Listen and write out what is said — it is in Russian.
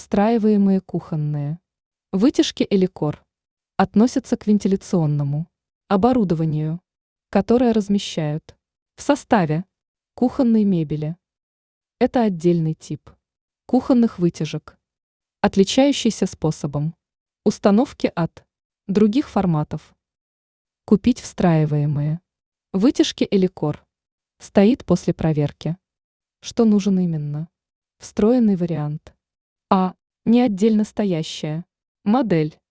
Встраиваемые кухонные вытяжки Эликор относятся к вентиляционному оборудованию, которое размещают в составе кухонной мебели. Это отдельный тип кухонных вытяжек, отличающийся способом установки от других форматов. Купить встраиваемые вытяжки Эликор стоит после проверки. Что нужен именно? Встроенный вариант. А. Не отдельно стоящая модель.